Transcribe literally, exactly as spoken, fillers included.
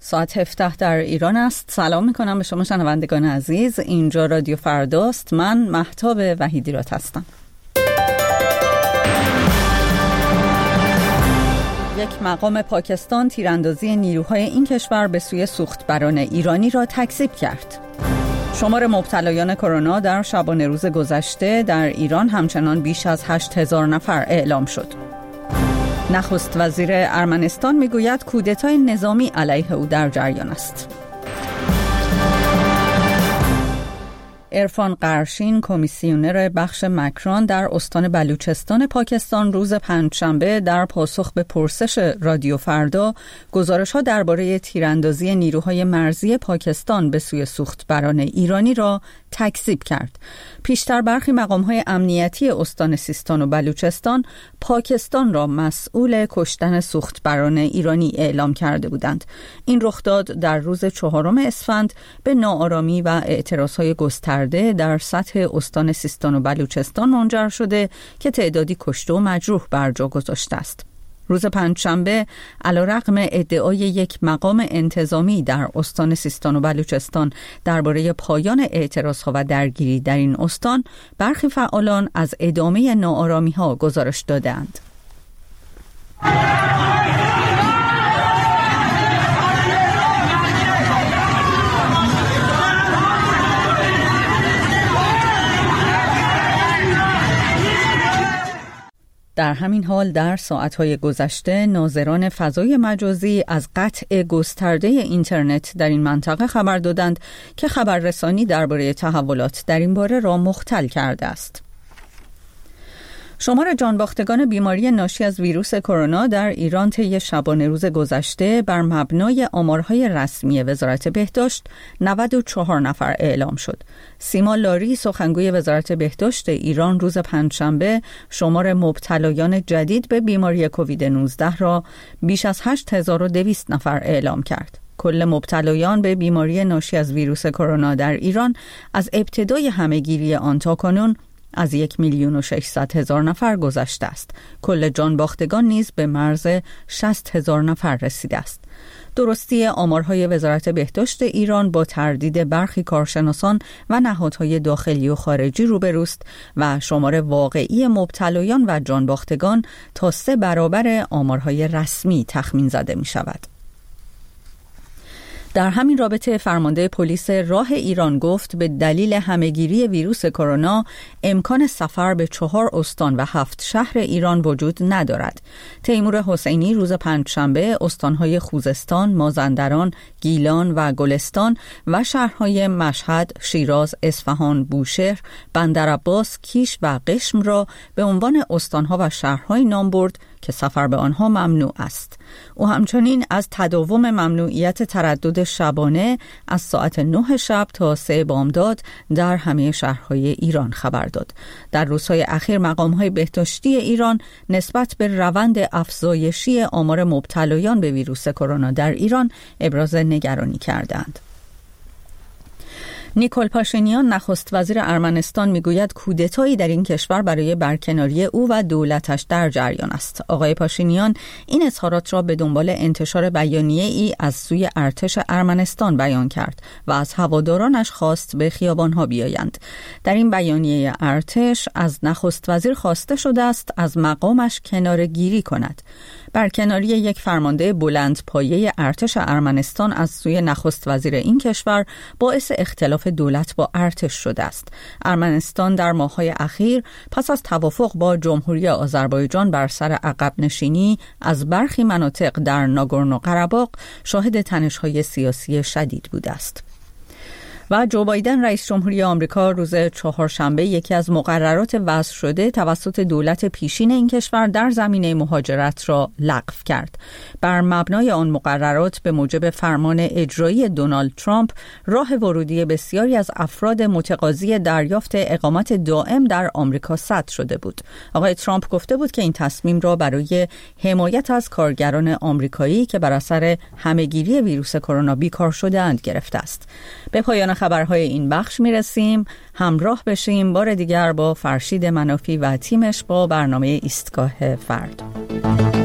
ساعت هفده در ایران است. سلام میکنم به شما شنوندگان عزیز. اینجا رادیو فرداست. من مهتاب وحیدیرات هستم. یک مقام پاکستان تیراندازی نیروهای این کشور به سوی سوختبران ایرانی را تکذیب کرد. شمار مبتلایان کرونا در شبانه روز گذشته در ایران همچنان بیش از هشت هزار نفر اعلام شد. نخست وزیر ارمنستان میگوید کودتای نظامی علیه او در جریان است. عرفان قرشین، کمیسیونر بخش مکران در استان بلوچستان پاکستان، روز پنجشنبه در پاسخ به پرسش رادیو فردا گزارش‌ها درباره تیراندازی نیروهای مرزی پاکستان به سوی سوختبران ایرانی را تکذیب کرد. پیشتر برخی مقام‌های امنیتی استان سیستان و بلوچستان پاکستان را مسئول کشتن سوختبران ایرانی اعلام کرده بودند. این رخداد در روز چهارم اسفند به ناآرامی و اعتراض‌های گسترده در سطح استان سیستان و بلوچستان منجر شده که تعدادی کشته و مجروح بر جا گذاشته است. روز پنجشنبه علیرغم ادعای یک مقام انتظامی در استان سیستان و بلوچستان درباره پایان اعتراضها و درگیری در این استان، برخی فعالان از ادامه ناآرامی‌ها گزارش دادند. در همین حال در ساعتهای گذشته ناظران فضای مجازی از قطع گسترده اینترنت در این منطقه خبر دادند که خبررسانی درباره تحولات در این باره را مختل کرده است. شمار جانباختگان بیماری ناشی از ویروس کرونا در ایران طی شبانه روز گذشته بر مبنای آمارهای رسمی وزارت بهداشت نود و چهار نفر اعلام شد. سیما لاری، سخنگوی وزارت بهداشت ایران، روز پنجشنبه شمار مبتلایان جدید به بیماری کووید نوزده را بیش از هشت هزار و دویست نفر اعلام کرد. کل مبتلایان به بیماری ناشی از ویروس کرونا در ایران از ابتدای همهگیری آن تا کنون از یک میلیون و ششصد هزار نفر گذشته است. کل جان باختگان نیز به مرز شصت هزار نفر رسیده است. درستی آمارهای وزارت بهداشت ایران با تردید برخی کارشناسان و نهادهای داخلی و خارجی روبروست و شمار واقعی مبتلایان و جان باختگان تا سه برابر آمارهای رسمی تخمین زده می شود. در همین رابطه فرمانده پلیس راه ایران گفت به دلیل همهگیری ویروس کرونا امکان سفر به چهار استان و هفت شهر ایران وجود ندارد. تیمور حسینی روز پنجشنبه استانهای خوزستان، مازندران، گیلان و گلستان و شهرهای مشهد، شیراز، اصفهان، بوشهر، بندرعباس، کیش و قشم را به عنوان استانها و شهرهای نام برد که سفر به آنها ممنوع است. او همچنین از تداوم ممنوعیت تردد شبانه از ساعت نه شب تا سه بامداد در همه شهرهای ایران خبر داد. در روزهای اخیر مقام‌های بهداشتی ایران نسبت به روند افزایشی آمار مبتلایان به ویروس کرونا در ایران ابراز نگرانی کردند. نیکول پاشینیان، نخست وزیر ارمنستان، میگوید کودتایی در این کشور برای برکناری او و دولتش در جریان است. آقای پاشینیان این اظهارات را به دنبال انتشار بیانیه‌ای از سوی ارتش ارمنستان بیان کرد و از هوادارانش خواست به خیابان‌ها بیایند. در این بیانیه ارتش از نخست وزیر خواسته شده است از مقامش کناره‌گیری کند. برکناری یک فرمانده بلند پایه ارتش ارمنستان از سوی نخست وزیر این کشور باعث اختلاف دولت با ارتش شده است. ارمنستان در ماه‌های اخیر پس از توافق با جمهوری آذربایجان بر سر عقب نشینی از برخی مناطق در ناگورنو قره‌باغ شاهد تنش‌های سیاسی شدید بوده است. و جو بایدن رئیس جمهوری آمریکا روز چهارشنبه یکی از مقررات وضع شده توسط دولت پیشین این کشور در زمینه مهاجرت را لغو کرد. بر مبنای آن مقررات به موجب فرمان اجرایی دونالد ترامپ راه ورودی بسیاری از افراد متقاضی دریافت اقامت دائم در آمریکا سد شده بود. آقای ترامپ گفته بود که این تصمیم را برای حمایت از کارگران آمریکایی که بر اثر همهگیری ویروس کرونا بیکار شده‌اند گرفته است. به پایان خبرهای این بخش میرسیم. همراه بشیم بار دیگر با فرشید منافی و تیمش با برنامه ایستگاه فرد.